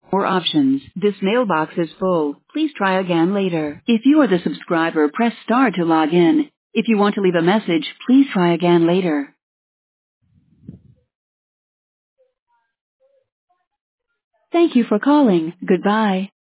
More options. This mailbox is full. Please try again later. If you are the subscriber, press star to log in. If you want to leave a message, please try again later. Thank you for calling. Goodbye.